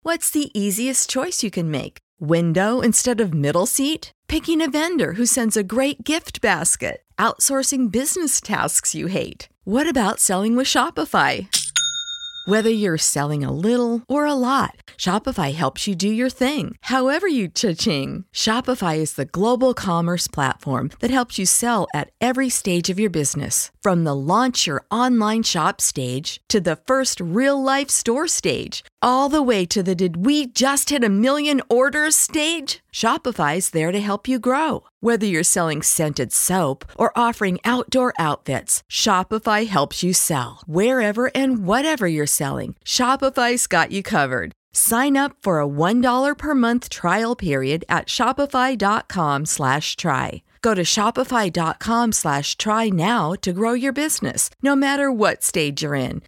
What's the easiest choice you can make? Window instead of middle seat? Picking a vendor who sends a great gift basket? Outsourcing business tasks you hate? What about selling with Shopify? Whether you're selling a little or a lot, Shopify helps you do your thing, however you cha-ching. Shopify is the global commerce platform that helps you sell at every stage of your business. From the launch your online shop stage to the first real-life store stage, all the way to the did we just hit a million orders stage. Shopify's there to help you grow. Whether you're selling scented soap or offering outdoor outfits, Shopify helps you sell. Wherever and whatever you're selling, Shopify's got you covered. Sign up for a $1 per month trial period at shopify.com/try. Go to shopify.com/try now to grow your business, no matter what stage you're in.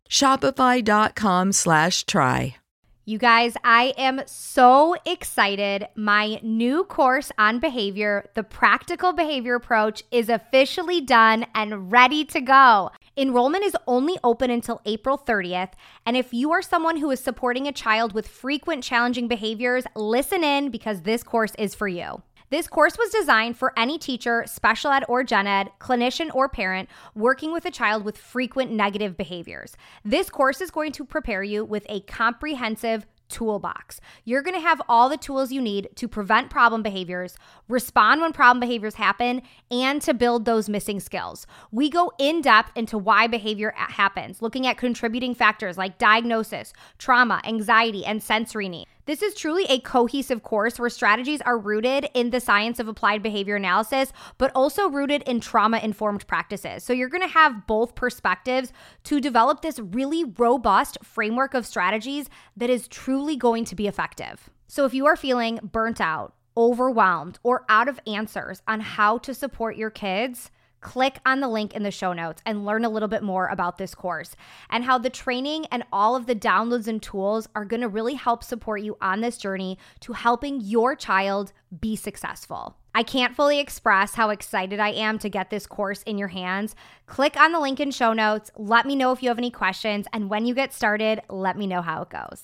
Shopify.com/try. You guys, I am so excited. My new course on behavior, the Practical Behavior Approach, is officially done and ready to go. Enrollment is only open until April 30th, and if you are someone who is supporting a child with frequent challenging behaviors, listen in because this course is for you. This course was designed for any teacher, special ed or gen ed, clinician or parent working with a child with frequent negative behaviors. This course is going to prepare you with a comprehensive toolbox. You're going to have all the tools you need to prevent problem behaviors, respond when problem behaviors happen, and to build those missing skills. We go in depth into why behavior happens, looking at contributing factors like diagnosis, trauma, anxiety, and sensory need. This is truly a cohesive course where strategies are rooted in the science of applied behavior analysis, but also rooted in trauma-informed practices. So you're going to have both perspectives to develop this really robust framework of strategies that is truly going to be effective. So if you are feeling burnt out, overwhelmed, or out of answers on how to support your kids, click on the link in the show notes and learn a little bit more about this course and how the training and all of the downloads and tools are going to really help support you on this journey to helping your child be successful. I can't fully express how excited I am to get this course in your hands. Click on the link in show notes. Let me know if you have any questions, and when you get started, let me know how it goes.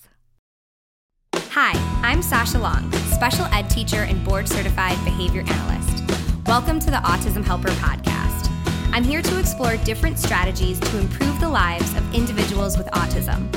Hi, I'm Sasha Long, special ed teacher and board-certified behavior analyst. Welcome to the Autism Helper podcast. I'm here to explore different strategies to improve the lives of individuals with autism.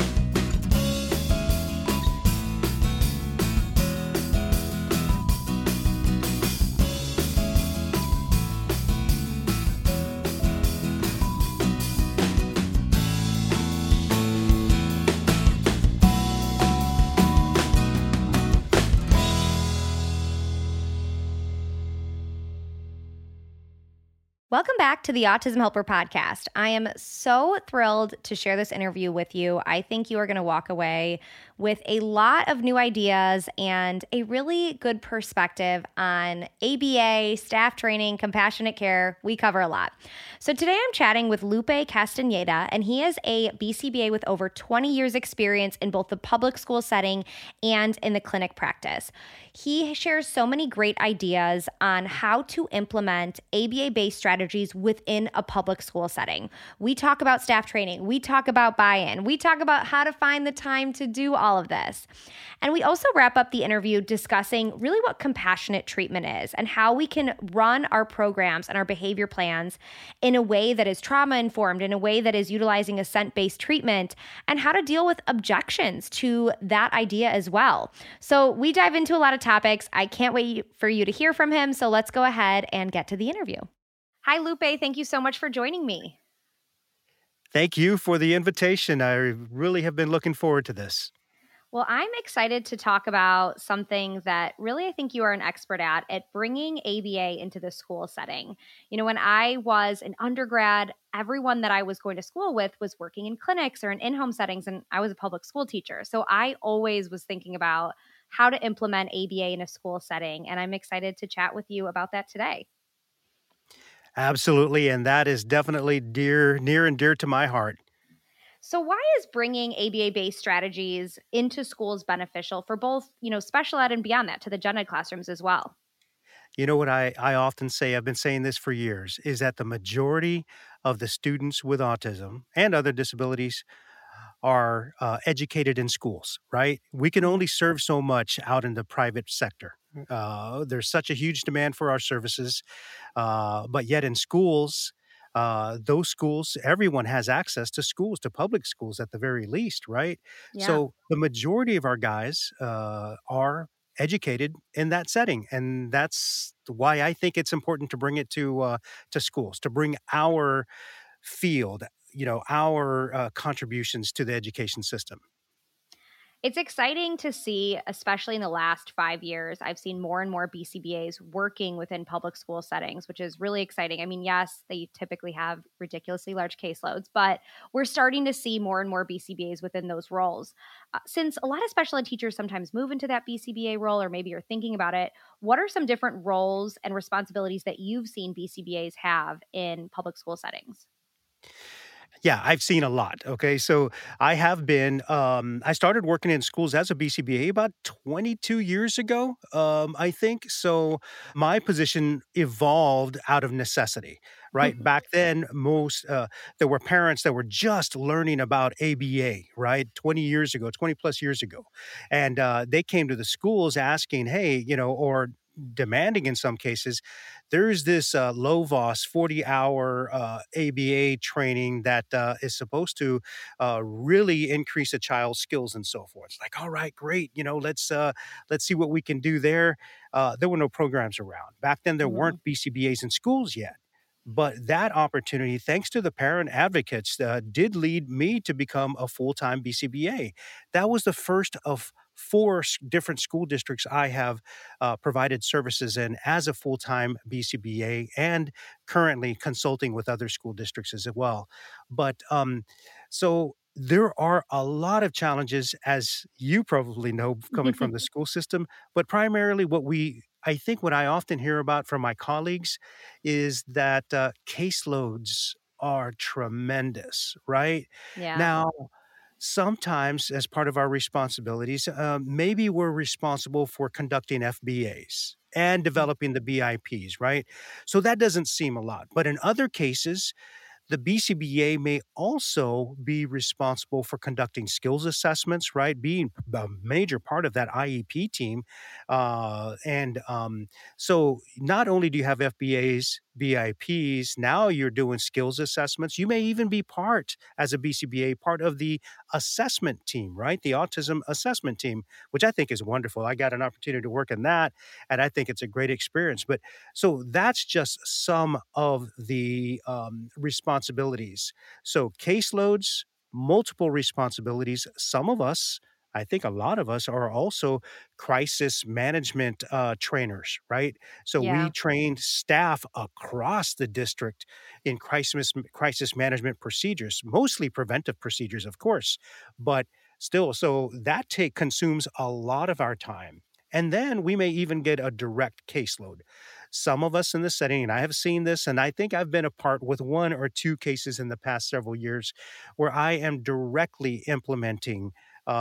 Welcome back to the Autism Helper podcast. I am so thrilled to share this interview with you. I think you are going to walk away with a lot of new ideas and a really good perspective on ABA, staff training, compassionate care. We cover a lot. So today I'm chatting with Lupe Castaneda, and he is a BCBA with over 20 years experience in both the public school setting and in the clinic practice. He shares so many great ideas on how to implement ABA-based strategies within a public school setting. We talk about staff training. We talk about buy-in. We talk about how to find the time to do all of this. And we also wrap up the interview discussing really what compassionate treatment is and how we can run our programs and our behavior plans in a way that is trauma-informed, in a way that is utilizing assent-based treatment, and how to deal with objections to that idea as well. So we dive into a lot of topics. I can't wait for you to hear from him. So let's go ahead and get to the interview. Hi, Lupe. Thank you so much for joining me. Thank you for the invitation. I really have been looking forward to this. Well, I'm excited to talk about something that really I think you are an expert at bringing ABA into the school setting. You know, when I was an undergrad, everyone that I was going to school with was working in clinics or in in-home settings, and I was a public school teacher. So I always was thinking about how to implement ABA in a school setting, and I'm excited to chat with you about that today. Absolutely, and that is definitely near and dear to my heart. So why is bringing ABA-based strategies into schools beneficial for both, special ed and beyond that, to the gen ed classrooms as well? You know what I often say, I've been saying this for years, is that the majority of the students with autism and other disabilities are educated in schools, right? We can only serve so much out in the private sector. There's such a huge demand for our services, but yet in schools, those schools, everyone has access to schools, to public schools at the very least, right? Yeah. So the majority of our guys are educated in that setting, and that's why I think it's important to bring it to schools, to bring our field, our contributions to the education system. It's exciting to see, especially in the last 5 years. I've seen more and more BCBAs working within public school settings, which is really exciting. I mean, yes, they typically have ridiculously large caseloads, but we're starting to see more and more BCBAs within those roles. Since a lot of special ed teachers sometimes move into that BCBA role, or maybe you're thinking about it, what are some different roles and responsibilities that you've seen BCBAs have in public school settings? Yeah, I've seen a lot. Okay. So I started working in schools as a BCBA about 22 years ago, I think. So my position evolved out of necessity, right? Back then, there were parents that were just learning about ABA, right? 20 years ago, 20 plus years ago. And they came to the schools asking, hey, or demanding in some cases, there's this low-VOS 40-hour ABA training that is supposed to really increase a child's skills and so forth. It's like, all right, great, let's see what we can do there. There were no programs around back then. There weren't BCBAs in schools yet. But that opportunity, thanks to the parent advocates, did lead me to become a full-time BCBA. That was the first of four different school districts I have provided services in as a full-time BCBA, and currently consulting with other school districts as well. But so there are a lot of challenges, as you probably know, coming from the school system, but primarily I think what I often hear about from my colleagues is that caseloads are tremendous, right? Yeah. Now, sometimes, as part of our responsibilities, maybe we're responsible for conducting FBAs and developing the BIPs, right? So that doesn't seem a lot. But in other cases, the BCBA may also be responsible for conducting skills assessments, right? Being a major part of that IEP team. So not only do you have FBAs, BIPs, now you're doing skills assessments. You may even be as a BCBA, part of the assessment team, right? The autism assessment team, which I think is wonderful. I got an opportunity to work in that, and I think it's a great experience. But so that's just some of the responsibilities. So caseloads, multiple responsibilities. Some of us, I think a lot of us, are also crisis management trainers, right? So we Yeah. trained staff across the district in crisis management procedures, mostly preventive procedures, of course, but still. So that take consumes a lot of our time. And then we may even get a direct caseload. Some of us in the setting, and I have seen this, and I think I've been a part with one or two cases in the past several years where I am directly implementing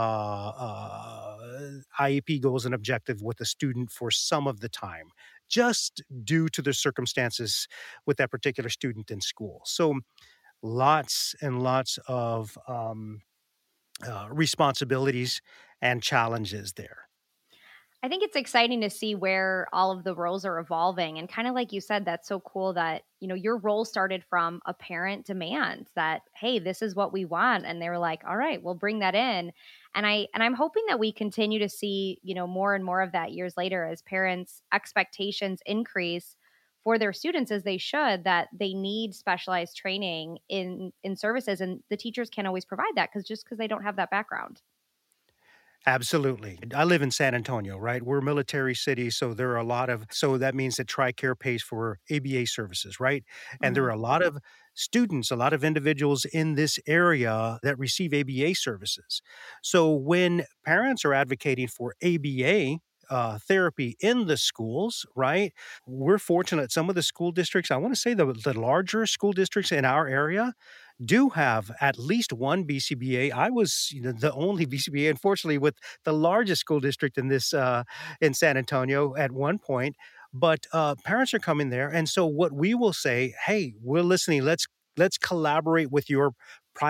IEP goals and objective with a student for some of the time, just due to the circumstances with that particular student in school. So lots and lots of responsibilities and challenges there. I think it's exciting to see where all of the roles are evolving. And kind of like you said, that's so cool that, your role started from a parent demand that, hey, this is what we want. And they were like, all right, we'll bring that in. And I'm hoping that we continue to see, more and more of that years later as parents' expectations increase for their students, as they should, that they need specialized training in services. And the teachers can't always provide that because they don't have that background. Absolutely. I live in San Antonio, right? We're a military city, so there are so that means that TRICARE pays for ABA services, right? And there are Mhm. a lot of students, a lot of individuals in this area that receive ABA services. So when parents are advocating for ABA, therapy in the schools, right? We're fortunate. Some of the school districts, I want to say the larger school districts in our area, do have at least one BCBA. I was, the only BCBA, unfortunately, with the largest school district in San Antonio at one point. But parents are coming there, and so what we will say, hey, we're listening. Let's collaborate with your private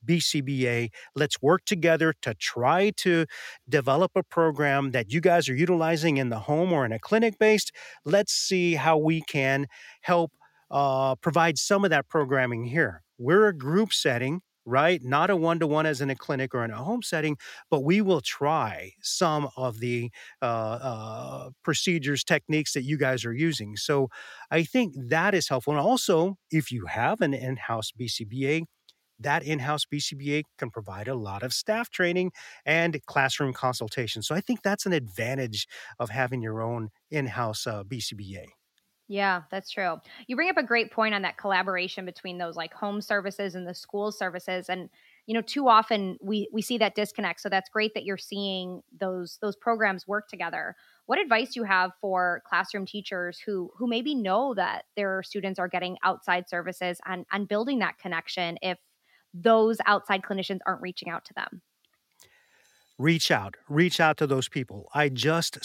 BCBA. Let's work together to try to develop a program that you guys are utilizing in the home or in a clinic based. Let's see how we can help provide some of that programming here. We're a group setting, right? Not a one to one as in a clinic or in a home setting, but we will try some of the procedures, techniques that you guys are using. So I think that is helpful. And also, if you have an in house BCBA, that in-house BCBA can provide a lot of staff training and classroom consultation. So I think that's an advantage of having your own in-house BCBA. Yeah, that's true. You bring up a great point on that collaboration between those like home services and the school services. And, too often we see that disconnect. So that's great that you're seeing those programs work together. What advice do you have for classroom teachers who maybe know that their students are getting outside services and building that connection if those outside clinicians aren't reaching out to them? Reach out to those people. I just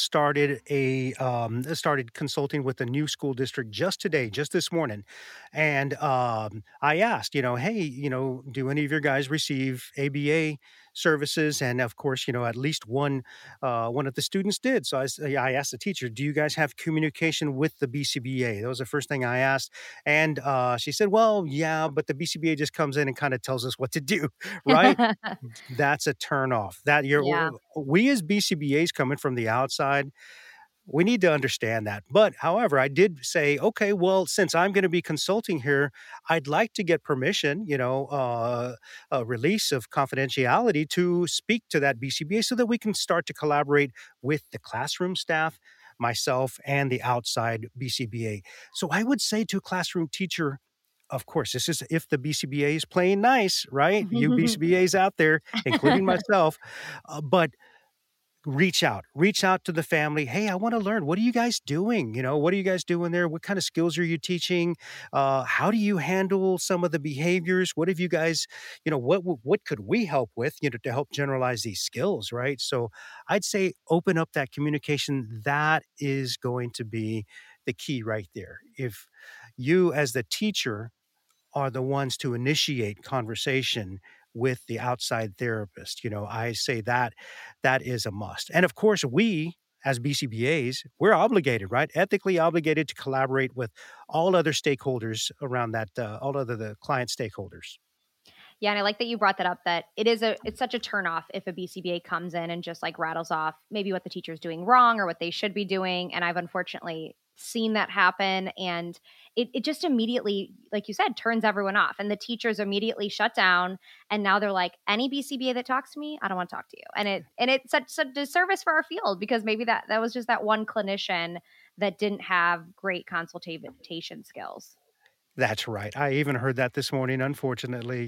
started consulting with a new school district just today, just this morning. And I asked, hey, do any of your guys receive ABA services? And of course, at least one of the students did. So I asked the teacher, do you guys have communication with the BCBA? That was the first thing I asked. And she said, well, yeah, but the BCBA just comes in and kind of tells us what to do, right? That's a turnoff. Yeah. We as BCBAs coming from the outside, we need to understand that. But however, I did say, okay, well, since I'm going to be consulting here, I'd like to get permission, a release of confidentiality to speak to that BCBA so that we can start to collaborate with the classroom staff, myself, and the outside BCBA. So I would say to a classroom teacher, of course, this is if the BCBA is playing nice, right? You BCBAs out there, including myself, but reach out to the family. Hey, I want to learn. What are you guys doing? What are you guys doing there? What kind of skills are you teaching? How do you handle some of the behaviors? What have you guys, what could we help with, to help generalize these skills, right? So I'd say open up that communication. That is going to be the key right there. If you as the teacher are the ones to initiate conversation with the outside therapist. I say that is a must. And of course, we as BCBAs, we're obligated, right? Ethically obligated to collaborate with all other stakeholders around that, all other the client stakeholders. Yeah, and I like that you brought that up, that it's such a turnoff if a BCBA comes in and just like rattles off maybe what the teacher's doing wrong or what they should be doing. And I've unfortunately seen that happen. And it just immediately, like you said, turns everyone off. And the teachers immediately shut down. And now they're like, any BCBA that talks to me, I don't want to talk to you. And it's such a disservice for our field because maybe that was just that one clinician that didn't have great consultation skills. That's right. I even heard that this morning. Unfortunately,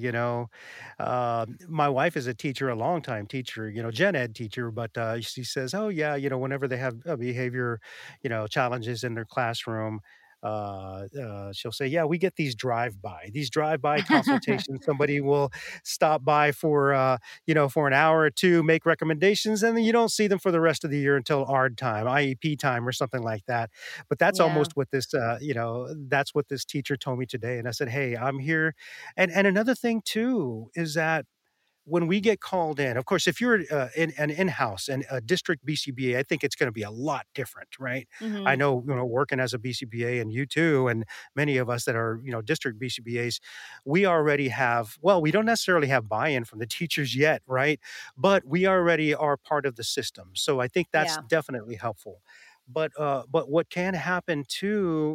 my wife is a teacher, a longtime teacher, gen ed teacher, but she says, "Oh yeah, whenever they have behavior, challenges in their classroom, she'll say, yeah, we get these drive-by consultations. Somebody will stop by for an hour or two, make recommendations, and then you don't see them for the rest of the year until ARD time, IEP time, or something like that. But that's Yeah. almost what that's what this teacher told me today. And I said, hey, I'm here. And another thing too is that when we get called in, of course, if you're in an in-house and a district BCBA, I think it's going to be a lot different, right? I Hmm. know, working as a BCBA and you too, and many of us that are, district BCBAs, we already have, well, we don't necessarily have buy-in from the teachers yet, right? But we already are part of the system. So I think that's Yeah. definitely helpful. But what can happen too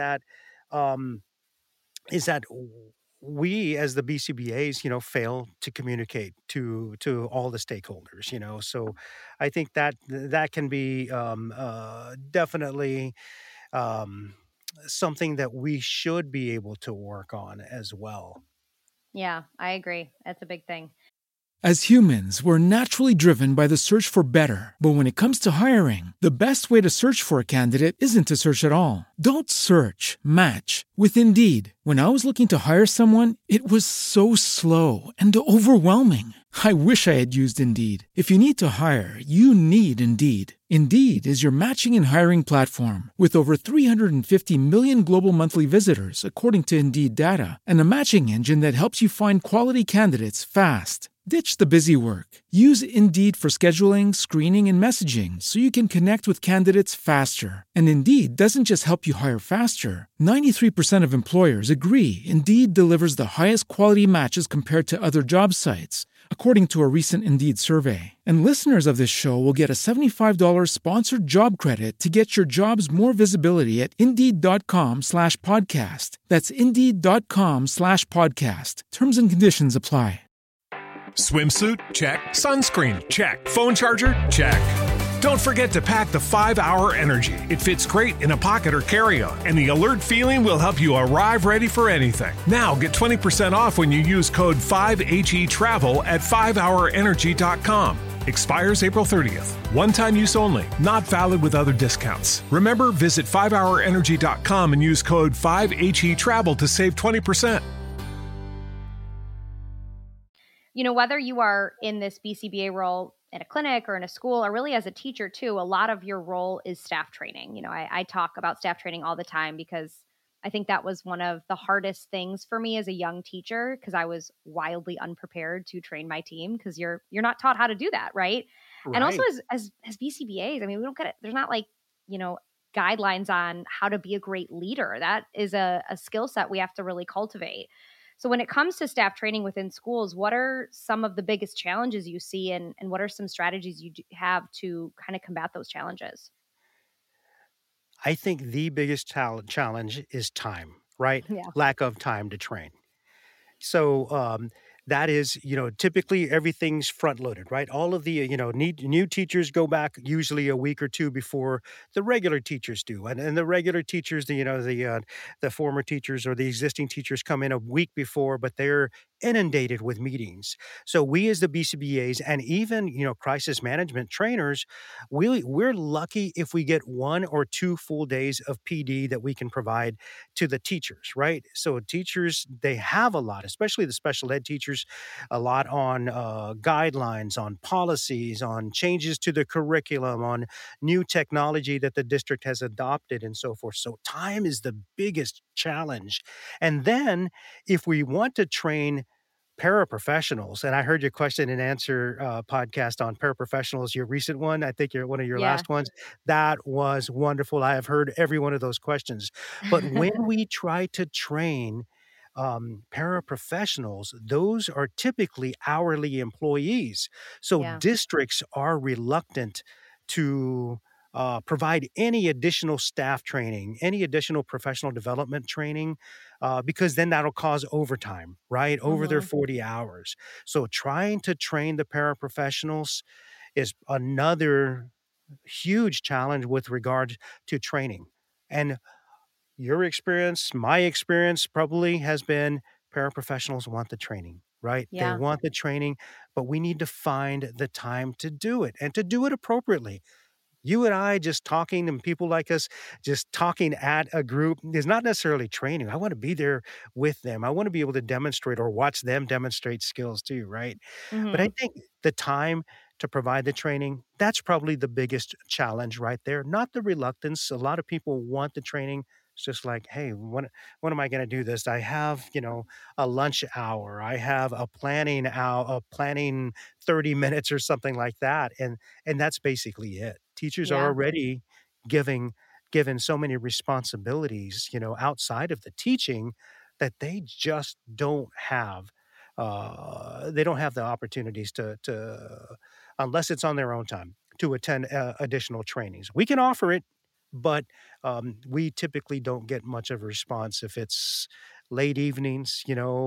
um, is that we as the BCBAs, fail to communicate to all the stakeholders, So I think that can be definitely um, something that we should be able to work on as well. Yeah, I agree. That's a big thing. As humans, we're naturally driven by the search for better. But when it comes to hiring, the best way to search for a candidate isn't to search at all. Don't search, match with Indeed. When I was looking to hire someone, it was so slow and overwhelming. I wish I had used Indeed. If you need to hire, you need Indeed. Indeed is your matching and hiring platform with over 350 million global monthly visitors, according to Indeed data, and a matching engine that helps you find quality candidates fast. Ditch the busy work. Use Indeed for scheduling, screening, and messaging so you can connect with candidates faster. And Indeed doesn't just help you hire faster. 93% of employers agree Indeed delivers the highest quality matches compared to other job sites, according to a recent Indeed survey. And listeners of this show will get a $75 sponsored job credit to get your jobs more visibility at Indeed.com/podcast. That's Indeed.com/podcast. Terms and conditions apply. Swimsuit? Check. Sunscreen? Check. Phone charger? Check. Don't forget to pack the 5-Hour Energy. It fits great in a pocket or carry-on, and the alert feeling will help you arrive ready for anything. Now get 20% off when you use code 5HETRAVEL at 5hourenergy.com. Expires April 30th. One-time use only. Not valid with other discounts. Remember, visit 5hourenergy.com and use code 5HETRAVEL to save 20%. You know, whether you are in this BCBA role in a clinic or in a school, or really as a teacher too, a lot of your role is staff training. You know, I talk about staff training all the time because I think that was one of the hardest things for me as a young teacher, because I was wildly unprepared to train my team, because you're not taught how to do that, right? And also as BCBAs, I mean, we don't get it. There's not like, you know, guidelines on how to be a great leader. That is a skill set we have to really cultivate. So when it comes to staff training within schools, what are some of the biggest challenges you see, and what are some strategies you have to kind of combat those challenges? I think the biggest challenge is time, right? Yeah. Lack of time to train. So that is, typically everything's front loaded, right? All of the, new teachers go back usually a week or two before the regular teachers do. And the regular teachers, the former teachers or the existing teachers come in a week before, but they're inundated with meetings. So we as the BCBAs and even, crisis management trainers, we're lucky if we get 1 or 2 full days of PD that we can provide to the teachers, right? So teachers, they have a lot, especially the special ed teachers, a lot on guidelines, on policies, on changes to the curriculum, on new technology that the district has adopted and so forth. So time is the biggest challenge. And then if we want to train paraprofessionals, and I heard your question and answer podcast on paraprofessionals, your recent one, I think one of your Yeah. last ones, that was wonderful. I have heard every one of those questions. But when we try to train paraprofessionals, those are typically hourly employees. So Yeah. districts are reluctant to provide any additional staff training, any additional professional development training, because then that'll cause overtime, right? Over their Mhm. 40 hours. So trying to train the paraprofessionals is another huge challenge with regard to training. And your experience, my experience probably has been paraprofessionals want the training, right? They Yeah. want the training, but we need to find the time to do it and to do it appropriately. You and I just talking and people like us just talking at a group is not necessarily training. I want to be there with them. I want to be able to demonstrate or watch them demonstrate skills too, right? But I Mhm. think the time to provide the training, that's probably the biggest challenge right there, not the reluctance. A lot of people want the training. It's just like, hey, when am I going to do this? I have, a lunch hour. I have a planning hour, a planning 30 minutes or something like that. And that's basically it. Teachers are Yeah. already giving given so many responsibilities, outside of the teaching that they just don't have. They don't have the opportunities to unless it's on their own time to attend additional trainings. We can offer it, but we typically don't get much of a response if it's late evenings.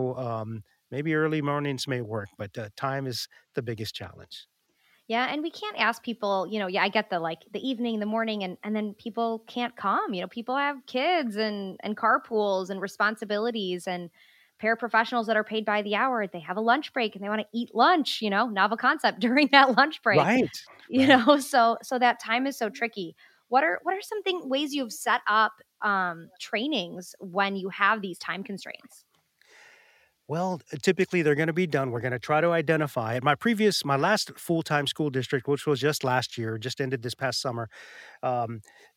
Maybe early mornings may work, but time is the biggest challenge. Yeah. And we can't ask people, I get the evening, the morning, and then people can't come. People have kids and carpools and responsibilities, and paraprofessionals that are paid by the hour, they have a lunch break and they want to eat lunch, novel concept during that lunch break. Right. So that time is so tricky. What are ways you've set up trainings when you have these time constraints? Well, typically they're going to be done. We're going to try to identify it. My last full-time school district, which was just last year, just ended this past summer. Um,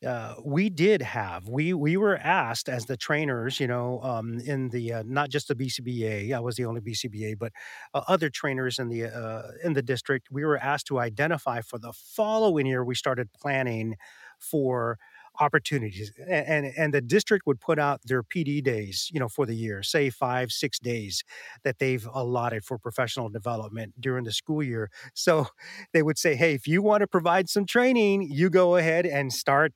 we were asked as the trainers, in the not just the BCBA. I was the only BCBA, but other trainers in the district. We were asked to identify for the following year. We started planning for opportunities, and the district would put out their PD days, for the year, say 5, 6 days that they've allotted for professional development during the school year. So they would say, hey, if you want to provide some training, you go ahead and start,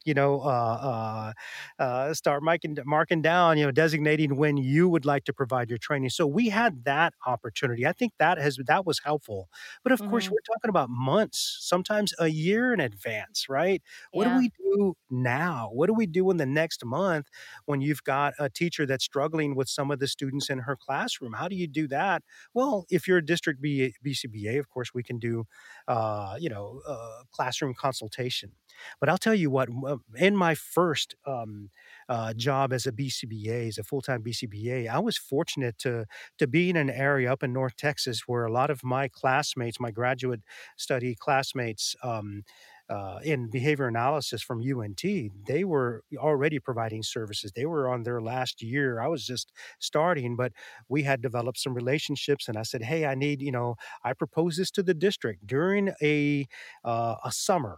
start marking down, designating when you would like to provide your training. So we had that opportunity. I think that was helpful. But of course, Mhm. we're talking about months, sometimes a year in advance, right? What do Yeah. we do now? What do we do in the next month when you've got a teacher that's struggling with some of the students in her classroom? How do you do that? Well, if you're a district BCBA, of course, we can do, classroom consultation. But I'll tell you what, in my first job as a BCBA, as a full-time BCBA, I was fortunate to be in an area up in North Texas where a lot of my classmates, my graduate study classmates, in behavior analysis from UNT, they were already providing services. They were on their last year. I was just starting, but we had developed some relationships. And I said, "Hey, I proposed this to the district during a summer,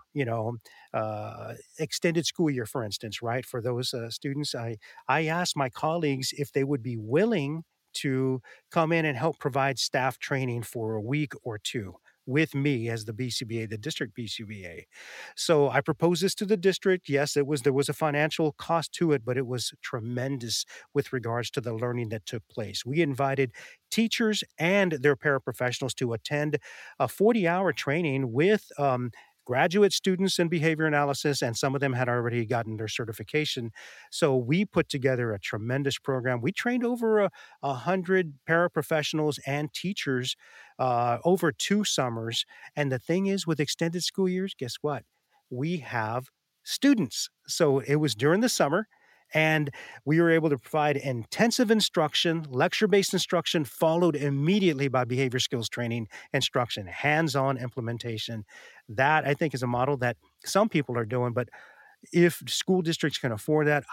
extended school year, for instance, right? For those students, I asked my colleagues if they would be willing to come in and help provide staff training for a week or two with me as the BCBA, the district BCBA. So I proposed this to the district. Yes, there was a financial cost to it, but it was tremendous with regards to the learning that took place. We invited teachers and their paraprofessionals to attend a 40-hour training with graduate students in behavior analysis, and some of them had already gotten their certification. So we put together a tremendous program. We trained over 100 paraprofessionals and teachers over 2 summers. And the thing is, with extended school years, guess what? We have students. So it was during the summer, and we were able to provide intensive instruction, lecture-based instruction, followed immediately by behavior skills training instruction, hands-on implementation. That, I think, is a model that some people are doing, but if school districts can afford that,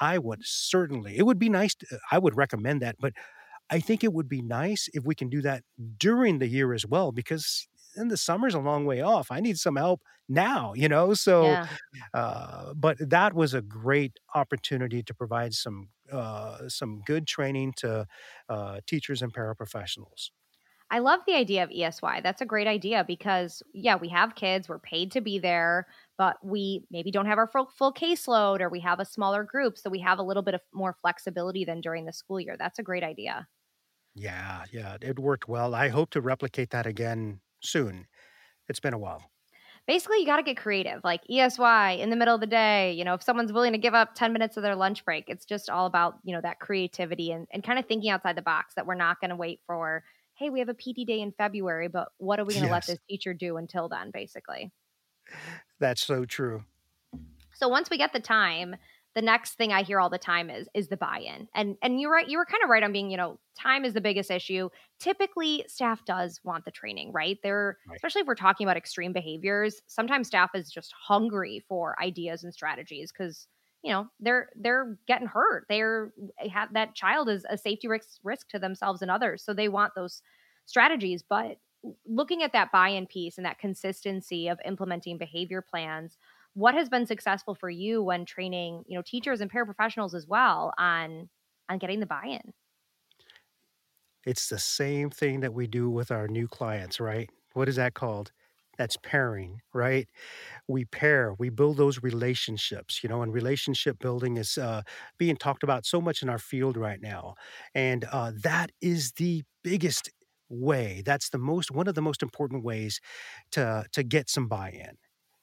it would be nice. I would recommend that, but I think it would be nice if we can do that during the year as well, because in the summer's a long way off. I need some help now. So, Yeah. but that was a great opportunity to provide some good training to teachers and paraprofessionals. I love the idea of ESY. That's a great idea because, yeah, we have kids, we're paid to be there, but we maybe don't have our full caseload or we have a smaller group. So we have a little bit of more flexibility than during the school year. That's a great idea. Yeah, yeah, it worked well. I hope to replicate that again soon. It's been a while. Basically, you got to get creative, like ESY in the middle of the day. If someone's willing to give up 10 minutes of their lunch break, it's just all about, that creativity and kind of thinking outside the box that we're not going to wait for, hey, we have a PD day in February, but what are we going to let Yes, this teacher do until then, basically? that's so true. So once we get the time, the next thing I hear all the time is the buy-in. And you're right, you were kind of right on being, time is the biggest issue. Typically, staff does want the training, right? Right. Especially if we're talking about extreme behaviors, sometimes staff is just hungry for ideas and strategies because they're getting hurt. That child is a safety risk to themselves and others. So they want those strategies. But looking at that buy-in piece and that consistency of implementing behavior plans, what has been successful for you when training, teachers and paraprofessionals as well on getting the buy-in? It's the same thing that we do with our new clients, right? What is that called? That's pairing, right? We pair, we build those relationships, and relationship building is being talked about so much in our field right now. And that is the biggest way. That's one of the most important ways to get some buy-in.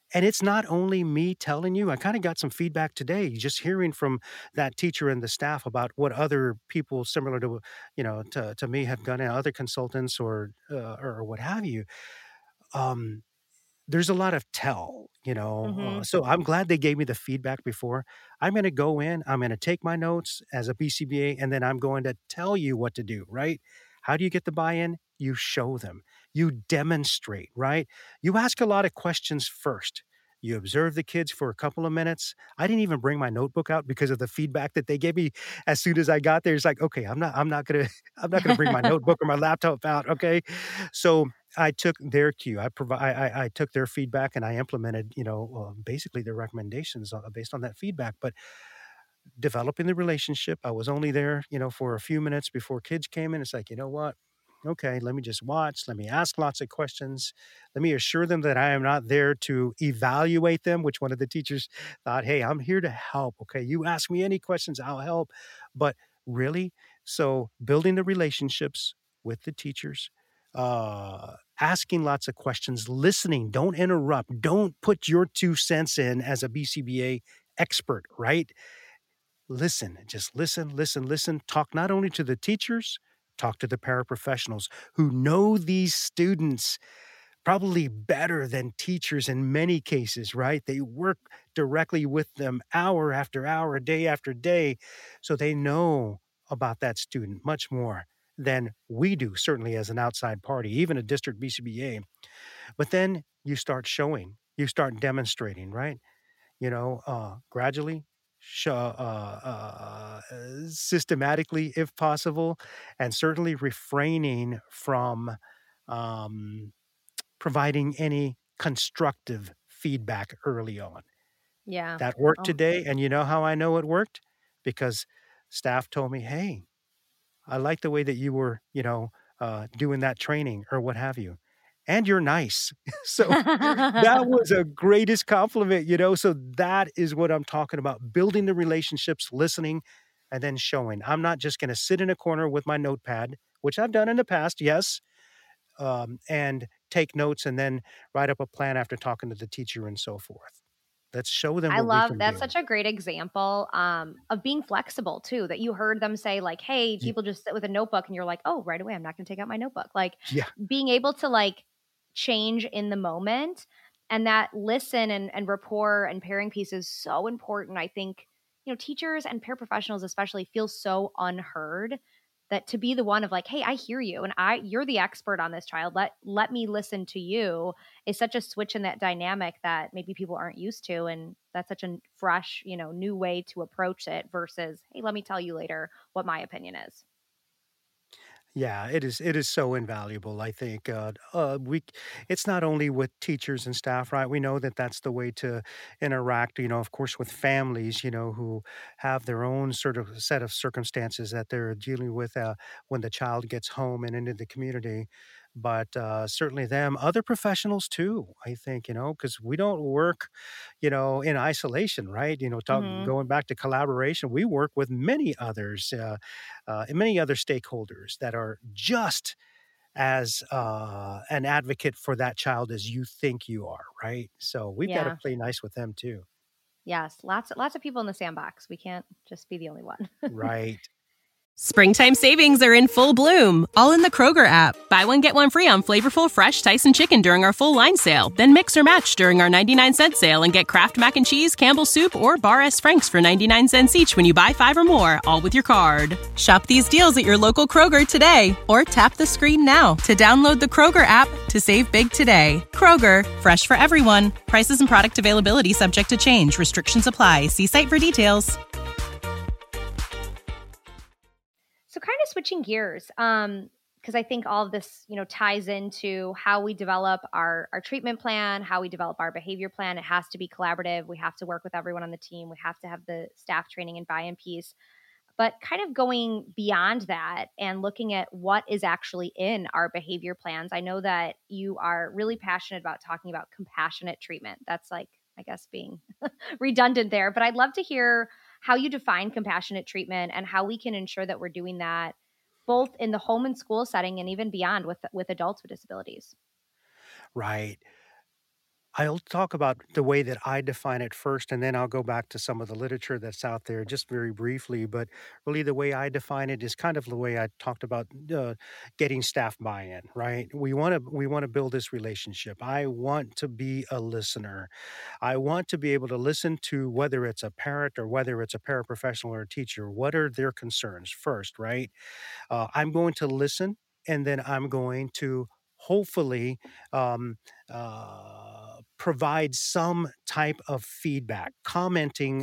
And it's not only me telling you. I kind of got some feedback today, just hearing from that teacher and the staff about what other people similar to, to me have done, and other consultants or what have you. Um, there's a lot of Mm-hmm. so I'm glad they gave me the feedback before. I'm going to go in, I'm going to take my notes as a BCBA, and then I'm going to tell you what to do, right? How do you get the buy-in? You show them, you demonstrate, right? You ask a lot of questions first. You observe the kids for a couple of minutes. I didn't even bring my notebook out because of the feedback that they gave me as soon as I got there. It's like, okay, I'm not gonna, I'm not gonna bring my notebook or my laptop out. Okay. So I took their cue. I took their feedback and I implemented, basically their recommendations based on that feedback. But developing the relationship, I was only there, for a few minutes before kids came in. It's like, you know what? Okay, let me just watch. Let me ask lots of questions. Let me assure them that I am not there to evaluate them, which one of the teachers thought, hey, I'm here to help. Okay, you ask me any questions, I'll help. But really, so building the relationships with the teachers, asking lots of questions, listening, don't interrupt, don't put your 2 cents in as a BCBA expert, right? Listen, just listen, listen, listen. Talk not only to the teachers, talk to the paraprofessionals who know these students probably better than teachers in many cases, right? They work directly with them hour after hour, day after day. So they know about that student much more than we do, certainly as an outside party, even a district BCBA. But then you start showing, you start demonstrating, right? Gradually, systematically, if possible, and certainly refraining from um, providing any constructive feedback early on. Yeah. That worked Oh, today. And you know how I know it worked? Because staff told me, hey, I like the way that you were, doing that training or what have you. And you're nice. So that was a greatest compliment, So that is what I'm talking about, building the relationships, listening, and then showing. I'm not just going to sit in a corner with my notepad, which I've done in the past, yes, and take notes and then write up a plan after talking to the teacher and so forth. Let's show them I what we love can that's do. such a great example of being flexible too. That you heard them say like, "Hey, Ye- people just sit with a notebook," and you're like, "Oh, right away, I'm not going to take out my notebook." Like Yeah, being able to like change in the moment, and that listen and rapport and pairing piece is so important. I think teachers and paraprofessionals especially feel so unheard that to be the one of like, "Hey, I hear you, and you're the expert on this child. Let me listen to you." Is such a switch in that dynamic that maybe people aren't used to. And that's such a fresh, new way to approach it versus, hey, let me tell you later what my opinion is. yeah, it is. It is so invaluable. I think it's not only with teachers and staff, right? We know that that's the way to interact. Of course, with families, who have their own sort of set of circumstances that they're dealing with when the child gets home and into the community. But certainly them, other professionals too. I think because we don't work, in isolation, right? Hmm. Going back to collaboration, we work with many others. And many other stakeholders that are just as an advocate for that child as you think you are, right? So we've got to Yeah. play nice with them too. Yes. Lots of people in the sandbox. We can't just be the only one. Right. Springtime savings are in full bloom, all in the Kroger app. Buy one, get one free on flavorful, fresh Tyson chicken during our full line sale. Then mix or match during our 99-cent sale and get Kraft Mac and Cheese, Campbell's Soup, or Bar S. Frank's for 99 cents each when you buy 5 or more, all with your card. Shop these deals at your local Kroger today, or tap the screen now to download the Kroger app to save big today. Kroger, fresh for everyone. Prices and product availability subject to change. Restrictions apply. See site for details. So kind of switching gears, because I think all of this, ties into how we develop our treatment plan, how we develop our behavior plan. It has to be collaborative. We have to work with everyone on the team. We have to have the staff training and buy-in piece. But kind of going beyond that and looking at what is actually in our behavior plans. I know that you are really passionate about talking about compassionate treatment. That's like, I guess, being redundant there. But I'd love to hear how you define compassionate treatment and how we can ensure that we're doing that both in the home and school setting and even beyond with adults with disabilities. Right. I'll talk about the way that I define it first, and then I'll go back to some of the literature that's out there just very briefly. But really, the way I define it is kind of the way I talked about getting staff buy-in. Right? We want to build this relationship. I want to be a listener. I want to be able to listen to whether it's a parent or whether it's a paraprofessional or a teacher. What are their concerns first? Right? I'm going to listen, and then I'm going to hopefully um, provide some type of feedback, commenting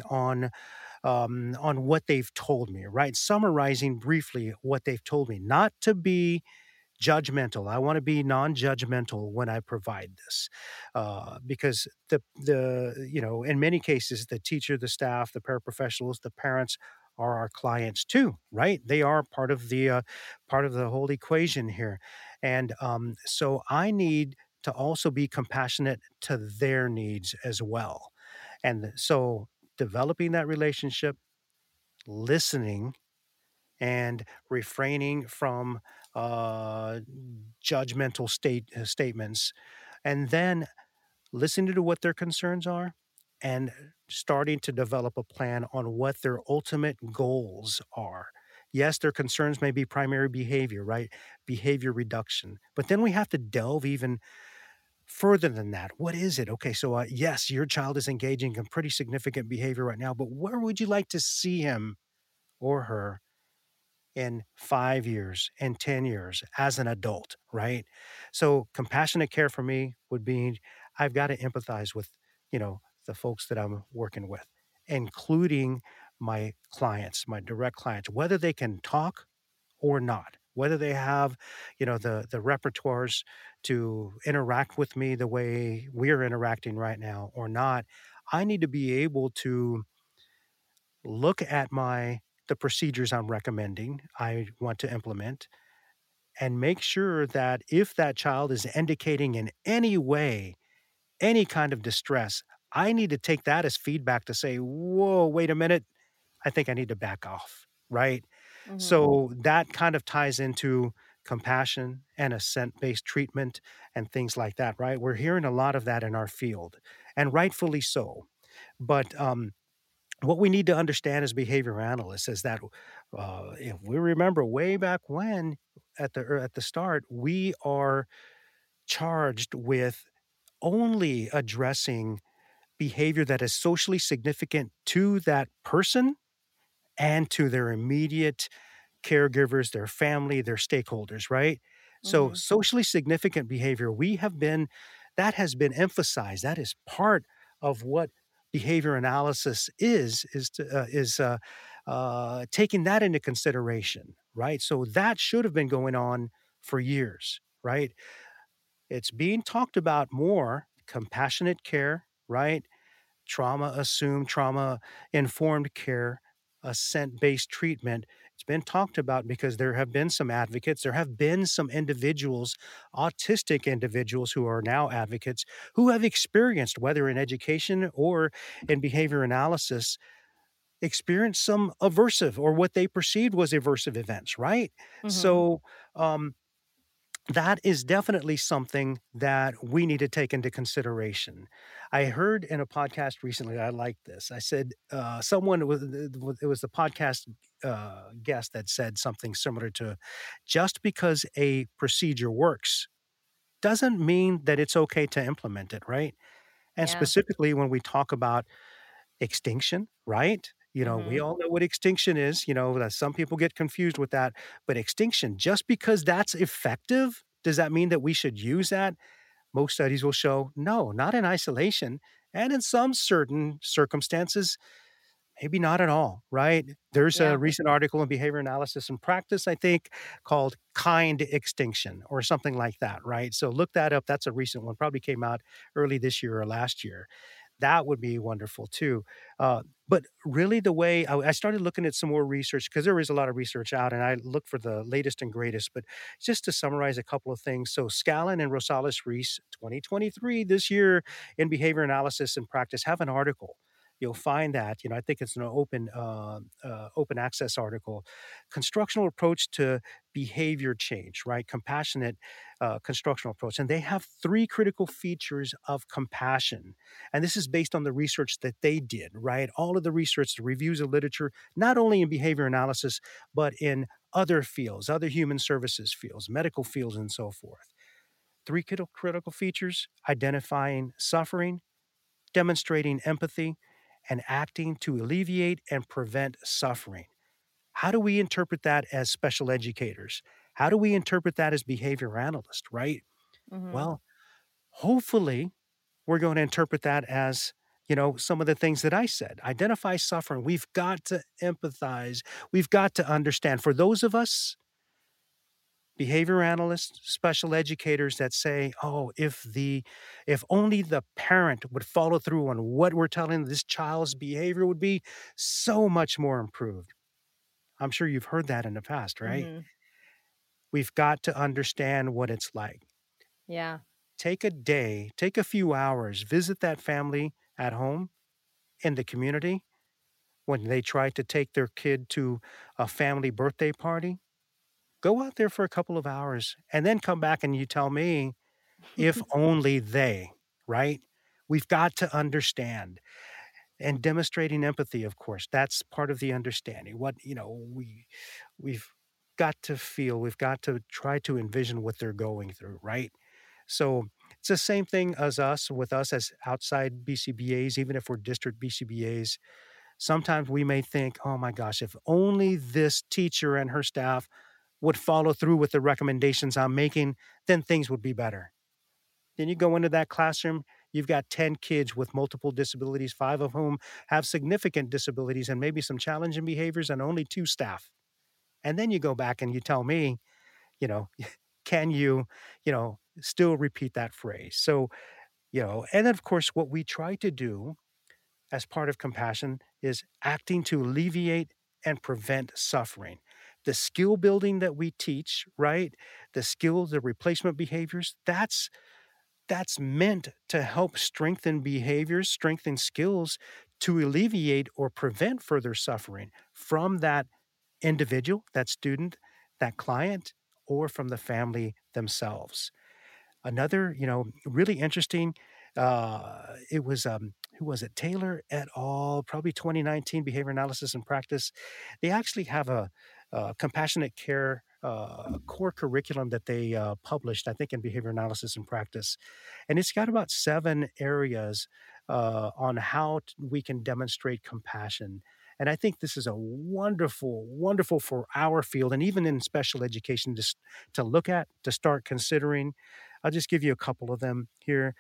on what they've told me, right? Summarizing briefly what they've told me, not to be judgmental. I want to be non-judgmental when I provide this, because in many cases the teacher, the staff, the paraprofessionals, the parents are our clients too, right? They are part of the whole equation here, and so I need to also be compassionate to their needs as well, and so developing that relationship, listening and refraining from uh, judgmental statements, and then listening to what their concerns are, and starting to develop a plan on what their ultimate goals are. Yes, their concerns may be primary behavior, right? Behavior reduction. But then we have to delve even further than that. What is it? Okay, so yes, your child is engaging in pretty significant behavior right now, but where would you like to see him or her in 5 years, in 10 years as an adult, right? So compassionate care for me would be I've got to empathize with, the folks that I'm working with, including my clients, my direct clients, whether they can talk or not, whether they have, the repertoires to interact with me the way we're interacting right now or not. I need to be able to look at the procedures I'm recommending, I want to implement, and make sure that if that child is indicating in any way any kind of distress, I need to take that as feedback to say, whoa, wait a minute, I think I need to back off, right? Mhm. So that kind of ties into compassion and assent-based treatment and things like that, right? We're hearing a lot of that in our field, and rightfully so. But what we need to understand as behavior analysts is that if we remember way back when at the start, we are charged with only addressing behavior that is socially significant to that person and to their immediate caregivers, their family, their stakeholders, right? So Mhm. socially significant behavior, that has been emphasized. That is part of what behavior analysis is taking that into consideration, right? So that should have been going on for years, right? It's being talked about more, compassionate care, right? Trauma informed care, assent based treatment. It's been talked about because there have been some advocates, there have been some individuals, autistic individuals who are now advocates who have experienced, whether in education or in behavior analysis, experienced some aversive or what they perceived was aversive events, right? Mhm. So, um, that is definitely something that we need to take into consideration. I heard in a podcast recently, I like this. I said, it was the podcast guest that said something similar to, just because a procedure works doesn't mean that it's okay to implement it, right? And Yeah. specifically when we talk about extinction, right? We Mhm. all know what extinction is, that some people get confused with that. But extinction, just because that's effective, does that mean that we should use that? Most studies will show no, not in isolation. And in some certain circumstances, maybe not at all, right? There's a Yeah. recent article in Behavior Analysis and Practice, I think, called Kind Extinction or something like that, right? So look that up. That's a recent one, probably came out early this year or last year. That would be wonderful too. But really, the way I started looking at some more research, because there is a lot of research out, and I look for the latest and greatest. But just to summarize a couple of things. So, Scallon and Rosales Reese, 2023, this year in Behavior Analysis and Practice, have an article you'll find that, I think it's an open access article, constructional approach to behavior change, right? Compassionate constructional approach. And they have three critical features of compassion. And this is based on the research that they did, right? All of the research, the reviews of literature, not only in behavior analysis, but in other fields, other human services fields, medical fields, and so forth. Three critical features: identifying suffering, demonstrating empathy, and acting to alleviate and prevent suffering. How do we interpret that as special educators? How do we interpret that as behavior analysts, right? Mm-hmm. Well, hopefully, we're going to interpret that as, some of the things that I said. Identify suffering. We've got to empathize. We've got to understand. For those of us, behavior analysts, special educators that say, oh, if only the parent would follow through on what we're telling, this child's behavior would be so much more improved. I'm sure you've heard that in the past, right? Mm-hmm. We've got to understand what it's like. Yeah. Take a day, take a few hours, visit that family at home, in the community, when they try to take their kid to a family birthday party. Go out there for a couple of hours and then come back and you tell me, if only they, right? We've got to understand. And demonstrating empathy, of course, that's part of the understanding. We've got to feel, we've got to try to envision what they're going through, right? So it's the same thing as with us as outside BCBAs, even if we're district BCBAs. Sometimes we may think, oh my gosh, if only this teacher and her staff would follow through with the recommendations I'm making, then things would be better. Then you go into that classroom, you've got 10 kids with multiple disabilities, 5 of whom have significant disabilities and maybe some challenging behaviors, and only 2 staff. And then you go back and you tell me, you know, can you, still repeat that phrase? So, and then of course, what we try to do as part of compassion is acting to alleviate and prevent suffering. The skill building that we teach, right? The skills, the replacement behaviors, that's meant to help strengthen behaviors, strengthen skills to alleviate or prevent further suffering from that individual, that student, that client, or from the family themselves. Another, really interesting, it was, who was it? Taylor et al., probably 2019, Behavior Analysis and Practice. They actually have a compassionate care core curriculum that they published, I think, in Behavior Analysis and Practice. And it's got about 7 areas on how we can demonstrate compassion. And I think this is a wonderful for our field, and even in special education, to look at, to start considering. I'll just give you a couple of them here.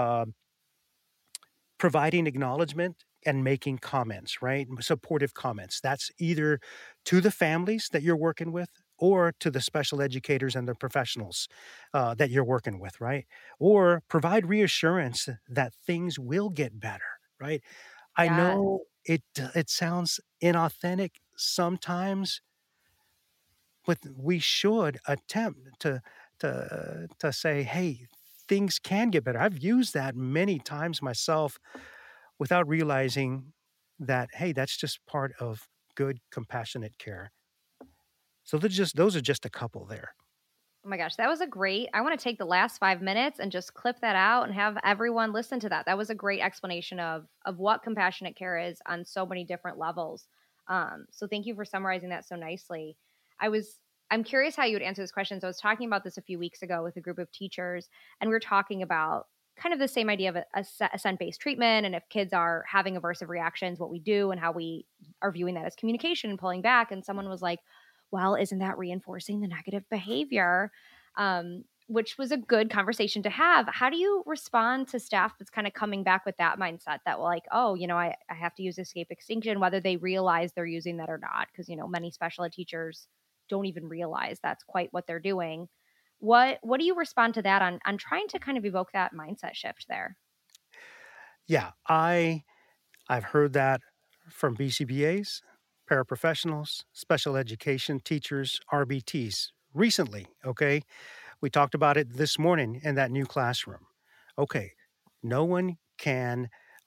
Providing acknowledgement and making comments, right? Supportive comments. That's either to the families that you're working with or to the special educators and the professionals that you're working with, right? Or provide reassurance that things will get better, right? I Yes. know it sounds inauthentic sometimes, but we should attempt to say, hey, things can get better. I've used that many times myself without realizing that, hey, that's just part of good, compassionate care. So those are just a couple there. Oh my gosh, that was a great. I want to take the last 5 minutes and just clip that out and have everyone listen to that. That was a great explanation of what compassionate care is on so many different levels. So thank you for summarizing that so nicely. I'm curious how you would answer this question. So I was talking about this a few weeks ago with a group of teachers, and we were talking about kind of the same idea of a scent-based treatment, and if kids are having aversive reactions, what we do and how we are viewing that as communication and pulling back. And someone was like, well, isn't that reinforcing the negative behavior? Which was a good conversation to have. How do you respond to staff that's kind of coming back with that mindset that like, oh, I have to use escape extinction, whether they realize they're using that or not? Because, many special ed teachers don't even realize that's quite what they're doing. What do you respond to that on trying to kind of evoke that mindset shift there? Yeah, I've heard that from BCBAs, paraprofessionals, special education teachers, RBTs recently, okay? We talked about it this morning in that new classroom. Okay, no one can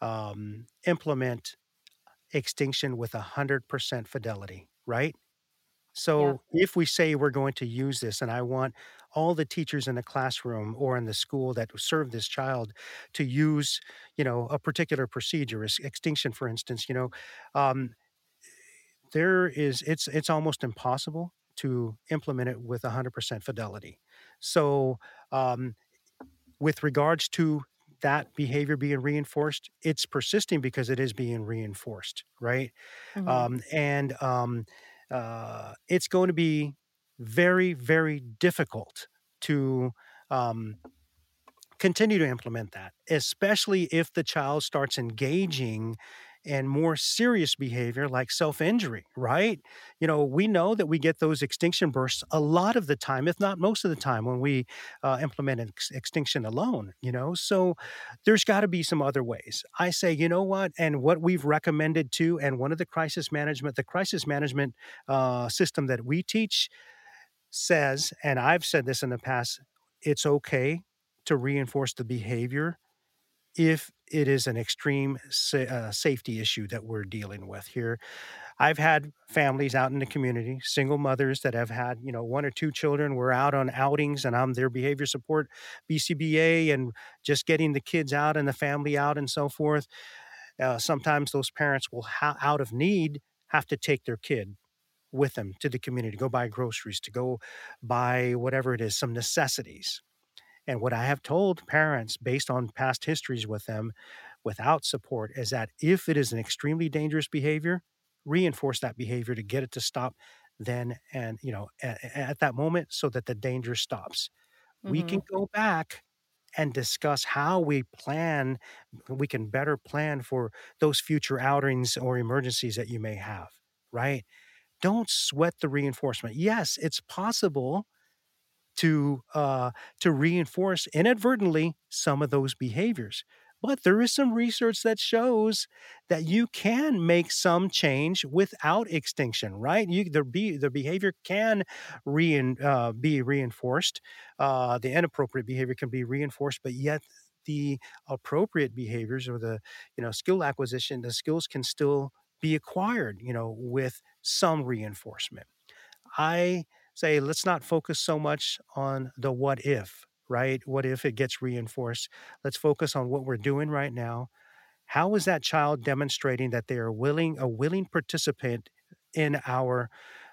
implement extinction with 100% fidelity, right? Yep. So if we say we're going to use this, and I want all the teachers in the classroom or in the school that serve this child to use, a particular procedure, extinction, for instance, um, it's almost impossible to implement it with 100% fidelity. So, um, with regards to that behavior being reinforced, it's persisting because it is being reinforced, right? Hmm. It's going to be very, very difficult to um, continue to implement that, especially if the child starts engaging in more serious behavior like self-injury, right? We know that we get those extinction bursts a lot of the time, if not most of the time, when we implement extinction alone, So there's got to be some other ways. I say, you know what? And what we've recommended too, and one of the crisis management system that we teach says, and I've said this in the past, it's okay to reinforce the behavior if it is an extreme safety issue that we're dealing with here. I've had families out in the community, single mothers that have had, one or two children. We're out on outings and I'm their behavior support BCBA and just getting the kids out and the family out and so forth. Sometimes those parents will, out of need, have to take their kid with them to the community, to go buy groceries, to go buy whatever it is, some necessities. And what I have told parents based on past histories with them without support is that if it is an extremely dangerous behavior, reinforce that behavior to get it to stop then and, at that moment so that the danger stops. We Hmm. can go back and discuss how we can better plan for those future outings or emergencies that you may have, right? Don't sweat the reinforcement. Yes, it's possible to reinforce inadvertently some of those behaviors. But there is some research that shows that you can make some change without extinction, right? The behavior can be reinforced. The inappropriate behavior can be reinforced, but yet the appropriate behaviors or the skill acquisition, the skills can still be acquired, with some reinforcement. I say let's not focus so much on the what if, right? What if it gets reinforced? Let's focus on what we're doing right now. How is that child demonstrating that they are a willing participant in our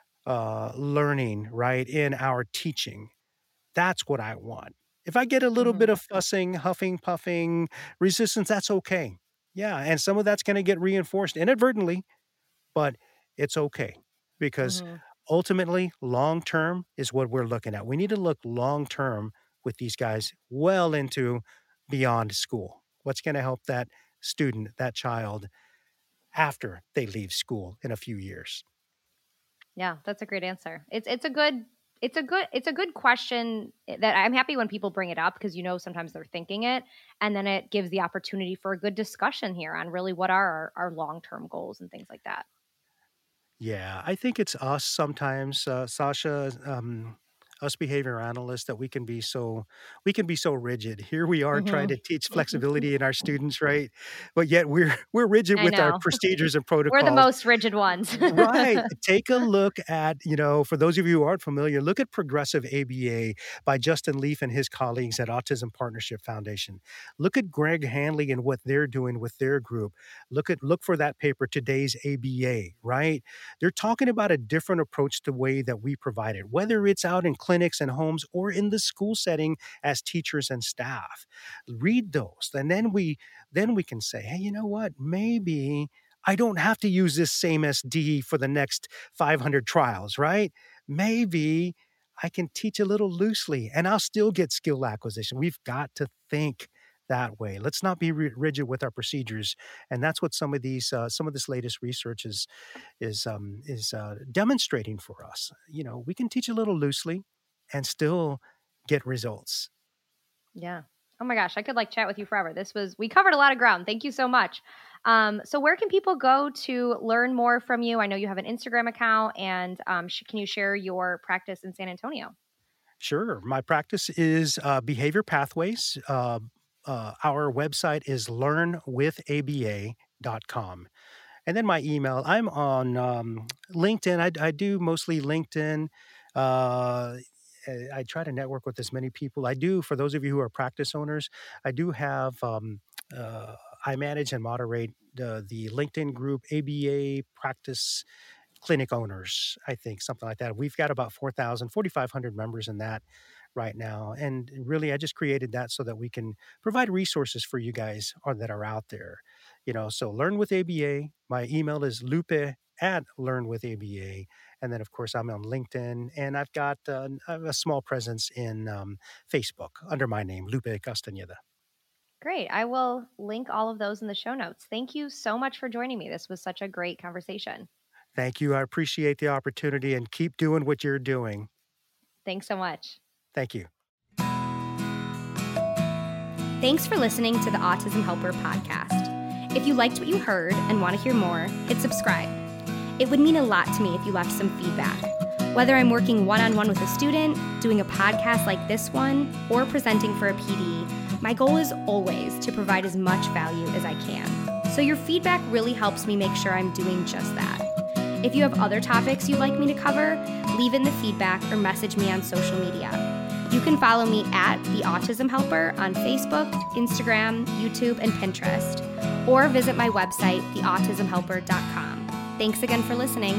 learning, right? In our teaching? That's what I want. If I get a little Hmm. bit of fussing, huffing, puffing, resistance, that's okay. Yeah, and some of that's going to get reinforced inadvertently, but it's okay because Hmm. ultimately, long term is what we're looking at. We need to look long term with these guys well into beyond school. What's going to help that student, that child, after they leave school in a few years? Yeah, that's a great answer. It's a good question that I'm happy when people bring it up because sometimes they're thinking it, and then it gives the opportunity for a good discussion here on really what are our long-term goals and things like that. Yeah, I think it's us sometimes, Sasha, us behavior analysts, that we can be so rigid. Here we are trying Hmm. to teach flexibility in our students, right? But yet we're rigid I with our know. procedures and We're the protocols. most rigid ones. Right. Take a look at, for those of you who aren't familiar, look at Progressive ABA by Justin Leaf and his colleagues at Autism Partnership Foundation. Look at Greg Hanley and what they're doing with their group. Look for that paper, Today's ABA, right? They're talking about a different approach to the way that we provide it, whether it's out in clinics and homes or in the school setting as teachers and staff. Read those. And then we can say, hey, you know what? Maybe I don't have to use this same SD for the next 500 trials, right? Maybe I can teach a little loosely and I'll still get skill acquisition. We've got to think that way. Let's not be rigid with our procedures, and that's what some of this latest research is demonstrating for us. We can teach a little loosely and still get results. Yeah. Oh my gosh, I could chat with you forever. We covered a lot of ground. Thank you so much. So where can people go to learn more from you? I know you have an Instagram account, and can you share your practice in San Antonio? Sure. My practice is Behavior Pathways. our website is learnwithaba.com. And then my email, I'm on LinkedIn. I do mostly LinkedIn. I try to network with as many people. I do, for those of you who are practice owners, I do have, I manage and moderate the LinkedIn group, ABA Practice Clinic Owners, I think, something like that. We've got about 4,500 members in that right now. And really, I just created that so that we can provide resources for you guys that are out there. So Learn with ABA. My email is lupe@learnwithaba. And then, of course, I'm on LinkedIn, and I've got I have a small presence in Facebook under my name, Lupe Castañeda. Great. I will link all of those in the show notes. Thank you so much for joining me. This was such a great conversation. Thank you. I appreciate the opportunity, and keep doing what you're doing. Thanks so much. Thank you. Thanks for listening to the Autism Helper podcast. If you liked what you heard and want to hear more, hit subscribe. It would mean a lot to me if you left some feedback. Whether I'm working one-on-one with a student, doing a podcast like this one, or presenting for a PD, my goal is always to provide as much value as I can. So your feedback really helps me make sure I'm doing just that. If you have other topics you'd like me to cover, leave in the feedback or message me on social media. You can follow me at The Autism Helper on Facebook, Instagram, YouTube, and Pinterest, or visit my website, theautismhelper.com. Thanks again for listening.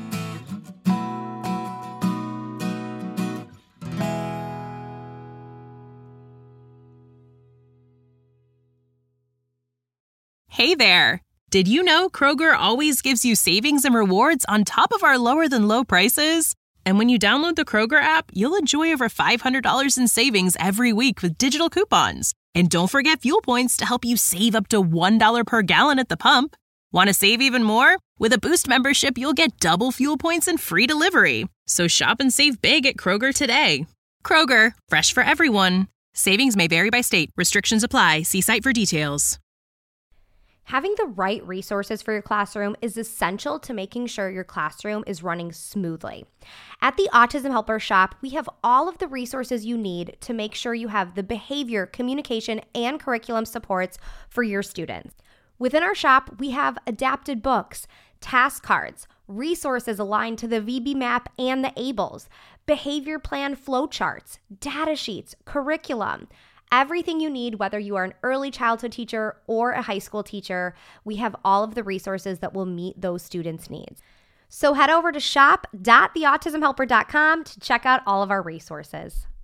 Hey there! Did you know Kroger always gives you savings and rewards on top of our lower-than-low prices? And when you download the Kroger app, you'll enjoy over $500 in savings every week with digital coupons. And don't forget fuel points to help you save up to $1 per gallon at the pump. Want to save even more? With a Boost membership, you'll get double fuel points and free delivery. So shop and save big at Kroger today. Kroger, fresh for everyone. Savings may vary by state. Restrictions apply. See site for details. Having the right resources for your classroom is essential to making sure your classroom is running smoothly. At the Autism Helper Shop, we have all of the resources you need to make sure you have the behavior, communication, and curriculum supports for your students. Within our shop, we have adapted books, task cards, resources aligned to the VB map and the ABLES, behavior plan flowcharts, data sheets, curriculum. Everything you need, whether you are an early childhood teacher or a high school teacher, we have all of the resources that will meet those students' needs. So head over to shop.theautismhelper.com to check out all of our resources.